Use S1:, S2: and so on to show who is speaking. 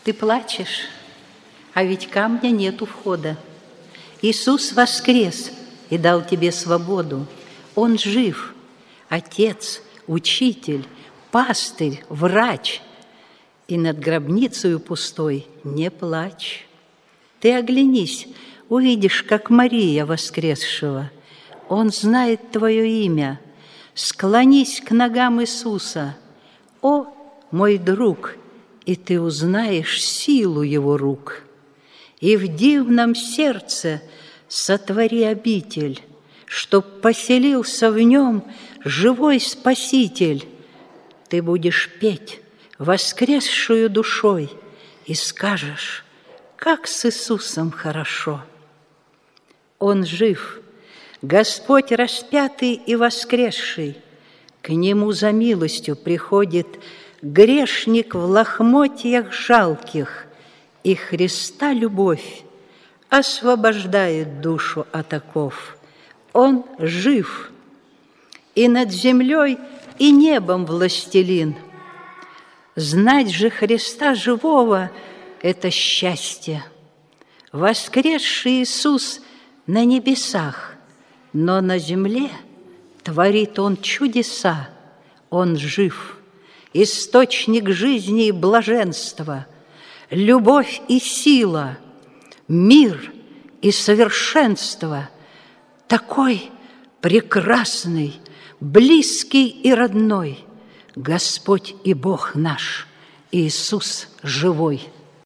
S1: Ты плачешь, а ведь камня нет у входа. Иисус воскрес и дал тебе свободу. Он жив, Отец, Учитель, Пастырь, Врач. И над гробницею пустой не плачь. Ты оглянись, увидишь, как Мария воскресшего. Он знает твое имя. Склонись к ногам Иисуса. О, мой друг, и ты узнаешь силу Его рук. И в дивном сердце сотвори обитель, чтоб поселился в нем живой Спаситель. Ты будешь петь воскресшую душой и скажешь, как с Иисусом хорошо. Он жив, Господь распятый и воскресший. К Нему за милостью приходит грешник в лохмотьях жалких, и Христа любовь освобождает душу от оков. Он жив, и над землей, и небом властелин. Знать же Христа живого – это счастье. Воскресший Иисус на небесах, но на земле творит Он чудеса. Он жив, источник жизни и блаженства, любовь и сила, мир и совершенство. Такой прекрасный, близкий и родной Господь и Бог наш, Иисус живой.